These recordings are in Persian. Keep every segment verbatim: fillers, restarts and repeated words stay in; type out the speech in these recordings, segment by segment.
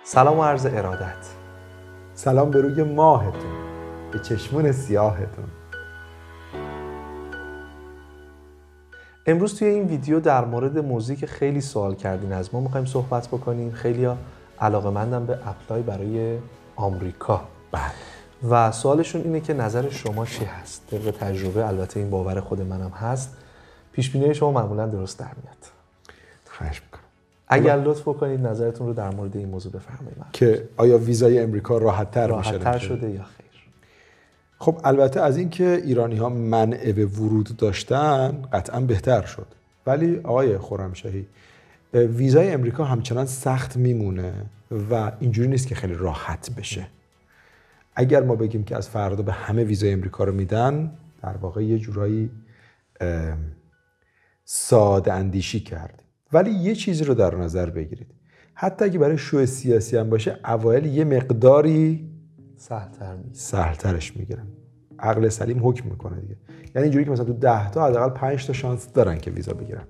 سلام و عرض ارادت. سلام به روی ماهتون، به چشمون سیاهتون. امروز توی این ویدیو در مورد موضوعی که خیلی سوال کردین از ما میخوایم صحبت بکنیم. خیلی‌ها علاقه‌مندن به اپلای برای آمریکا. بله. و سوالشون اینه که نظر شما چی هست؟ طبق تجربه، البته این باور خود منم هست، پیش بینی شما معمولا درست در میاد. خواهش میکنم. اگر لطف بکنید نظرتون رو در مورد این موضوع بفرمایید. که آیا ویزای امریکا راحت‌تر میشه؟ راحت‌تر شده یا خیر؟ خب البته از اینکه ایرانی‌ها منع به ورود داشتن قطعاً بهتر شد. ولی آقای خرمشاهی، ویزای امریکا همچنان سخت میمونه و اینجوری نیست که خیلی راحت بشه. اگر ما بگیم که از فردا به همه ویزای امریکا رو میدن، در واقع یه جورایی ساده اندیشی کردیم. ولی یه چیزی رو در نظر بگیرید، حتی اگه برای شو سیاسی هم باشه، اوایل یه مقداری سهل‌تر میشه، سهل‌ترش میگیرن. عقل سلیم حکم میکنه دیگه. یعنی اینجوری که مثلا تو ده تا حداقل پنج تا شانس دارن که ویزا بگیرن.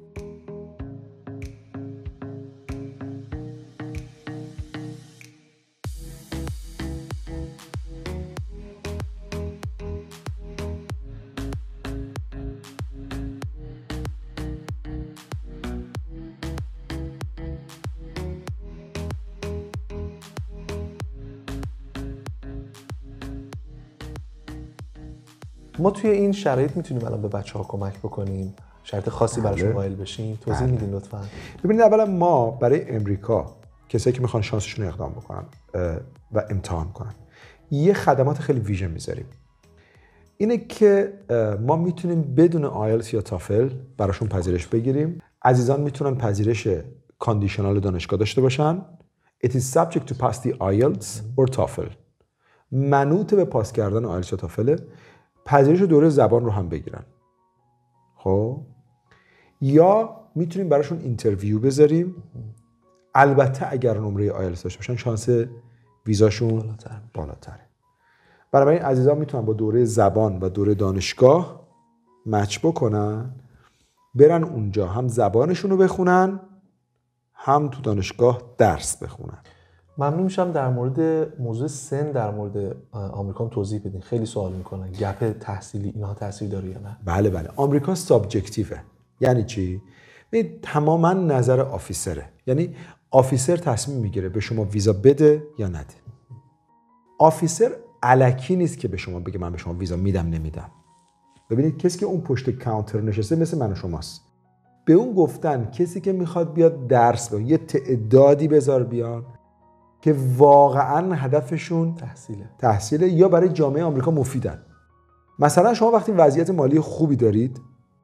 ما توی این شرایط میتونیم الان به بچه‌ها کمک بکنیم؟ شرط خاصی براشون قائل بشیم؟ توضیح بله. میدین لطفاً؟ ببینید، اولا ما برای امریکا، کسایی که میخوان شانسشون رو اقدام بکنن و امتحان کنن، یه خدمات خیلی ویژه میذاریم. اینه که ما میتونیم بدون آیلتس یا تافل براشون پذیرش بگیریم. عزیزان میتونن پذیرش کاندیشنال دانشگاه داشته باشن. It is subject to pass the آیلتس or TOEFL. منوط به پاس کردن آیلتس یا تافل. پذیرش دوره زبان رو هم بگیرن. خب یا میتونیم براشون اینترویو بذاریم. البته اگر نمره آیلتس داشته باشن شانس ویزاشون بالاتر بالاتره. برای این عزیزان میتونن با دوره زبان و دوره دانشگاه مچ بکنن، برن اونجا هم زبانشون رو بخونن، هم تو دانشگاه درس بخونن. ممنون میشم در مورد موضوع سن در مورد آمریکا توضیح بدین. خیلی سوال میکنن گپ تحصیلی اینها تاثیر داره یا نه؟ بله بله. آمریکا سابجکتیوه. یعنی چی؟ ببین، تماما نظر آفیسره. یعنی آفیسر تصمیم میگیره به شما ویزا بده یا نده. آفیسر الکی نیست که به شما بگه من به شما ویزا میدم نمیدم. ببینید، کسی که اون پشت کانتر نشسته مثل من و شماست. به اون گفتن کسی که میخواد بیاد درس بخونه، یه تعدادی بذار بیان که واقعا هدفشون تحصیله تحصیله یا برای جامعه آمریکا مفیدن. مثلا شما وقتی وضعیت مالی خوبی دارید،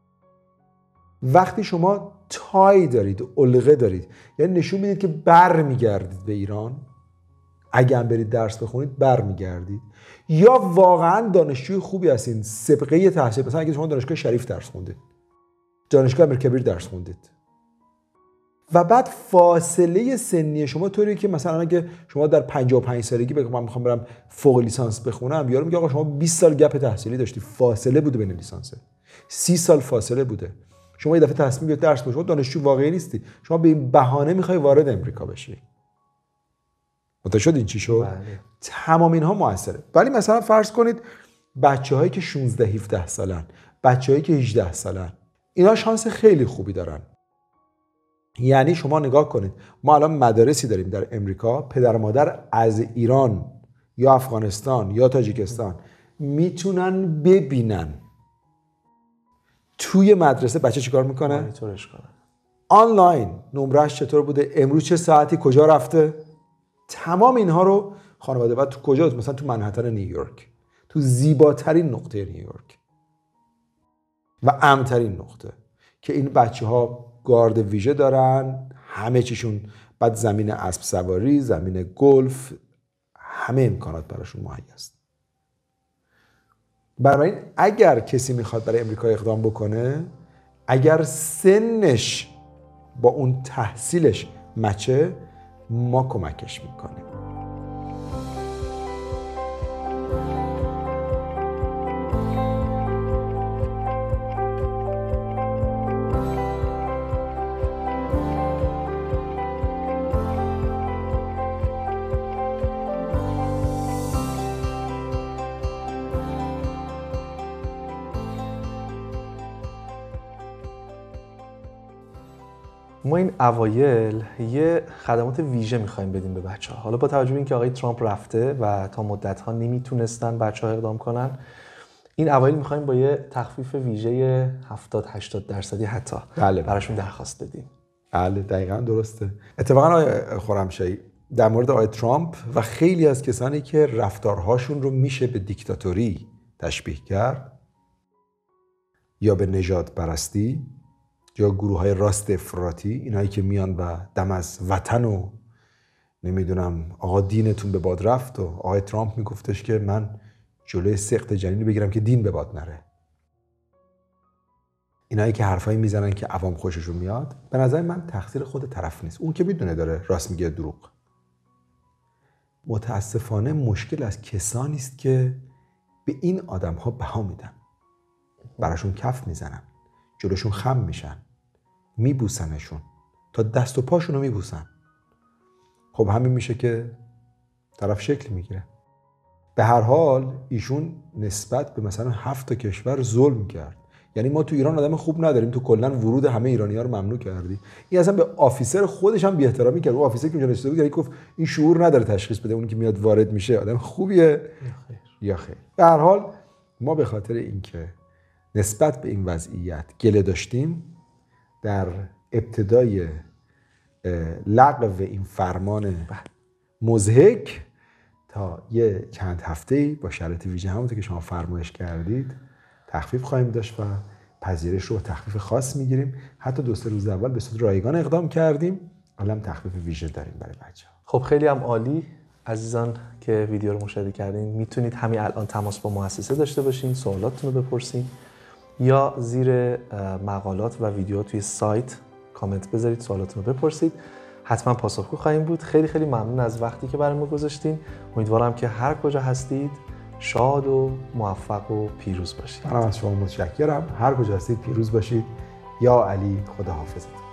وقتی شما تای دارید، علقه دارید، یعنی نشون میدید که بر میگردید به ایران، اگه هم برید درس بخونید بر میگردید، یا واقعا دانشجوی خوبی هستین، سابقه تحصیل، مثلا اگه شما دانشگاه شریف درس خوندید، دانشگاه امیرکبیر درس خوندید، و بعد فاصله سنی شما طوریه که مثلا اگه شما در پنجاه و پنج سالگی بگم من میخوام برم فوق لیسانس بخونم، یارو میگه آقا شما بیست سال گپ تحصیلی داشتی، فاصله بوده بین لیسانسه، سی سال فاصله بوده. شما یه دفعه تصمیم گرفتی درس بخونی، شما دانشجو واقعی نیستی، شما به این بهانه میخوای وارد امریکا بشی. متوجه شدین چی شد؟ بله. تمام اینها موثره. ولی مثلا فرض کنید بچه‌هایی که شانزده هفده سالن، بچه‌هایی که هجده سالن، اینا شانس خیلی خوبی دارن. یعنی شما نگاه کنید، ما الان مدارسی داریم در امریکا، پدر مادر از ایران یا افغانستان یا تاجیکستان میتونن ببینن توی مدرسه بچه چیکار میکنه؟ مانیتورش کنن. آنلاین نمرش چطور بوده، امروز چه ساعتی کجا رفته، تمام اینها رو خانواده. بعد تو کجا؟ مثلا تو منهتن نیویورک، تو زیباترین نقطه نیویورک و امن‌ترین نقطه که این بچه‌ها گارد ویژه دارن، همه چیشون، بعد زمین اسب سواری، زمین گلف، همه امکانات براشون مهیا است. برای این اگر کسی میخواد برای امریکا اقدام بکنه، اگر سنش با اون تحصیلش مچه، ما کمکش میکنیم. ما این اوایل یه خدمات ویژه می‌خوایم بدیم به بچه‌ها. حالا با توجه به اینکه آقای ترامپ رفته و تا مدت‌ها نمیتونستن بچه‌ها اقدام کنن، این اوایل می‌خوایم با یه تخفیف ویژه هفتاد هشتاد درصدی حتی بله براشون درخواست بدیم. بله دقیقاً درسته. اتفاقاً آقای خرمشاهی در مورد آقای ترامپ و خیلی از کسانی که رفتارهاشون رو میشه به دیکتاتوری تشبیه کرد یا به نژاد پرستی یا گروه های راست افراطی، اینایی که میان و دم از وطن و نمیدونم آقا دینتون به باد رفت و آقای ترامپ میگفتش که من جلوی سقط جنین بگیرم که دین به باد نره. اینایی که حرفایی میزنن که عوام خوششون میاد، به نظر من تقصیر خود طرف نیست. اون که میدونه داره راست میگه دروغ. متاسفانه مشکل از کسانی است که به این آدم‌ها بها میدن، براشون کف میزنن، جلوشون خم میشن، میبوسنشون تا دست و پاشون رو میبوسن. خب همین میشه که طرف شکل میگیره. به هر حال ایشون نسبت به مثلا هفت تا کشور ظلم کرد. یعنی ما تو ایران آدم خوب نداریم، تو کلا ورود همه ایرانی‌ها رو ممنوع کردی. این اصلا به آفیسر خودش هم بی‌احترامی کرد. اون آفیسر که اونجا نشسته بود گفت این شعور نداره تشخیص بده اونی که میاد وارد میشه آدم خوبیه یا خیر. به هر حال ما به خاطر اینکه نسبت به این وضعیت گله داشتیم، در ابتدای لغو این فرمان مضحک تا یه چند هفته‌ای با شرایط ویژه همونطور که شما فرمایش کردید تخفیف خواهیم داشت و پذیرش رو تخفیف خاص میگیریم. حتی دو سه روز اول به صورت رایگان اقدام کردیم، الان تخفیف ویژه داریم برای بچه‌ها. خب خیلی هم عالی. عزیزان که ویدیو رو مشاهده کردین میتونید همین الان تماس با مؤسسه داشته باشین، سوالاتتون رو بپرسین یا زیر مقالات و ویدیو توی سایت کامنت بذارید، سوالاتتون رو بپرسید. حتما پاسخگو خواهیم بود. خیلی خیلی ممنون از وقتی که برای ما گذاشتین. امیدوارم که هر کجا هستید شاد و موفق و پیروز باشید. منم از شما متشکرم. هر کجا هستید پیروز باشید. یا علی، خدا حافظتون.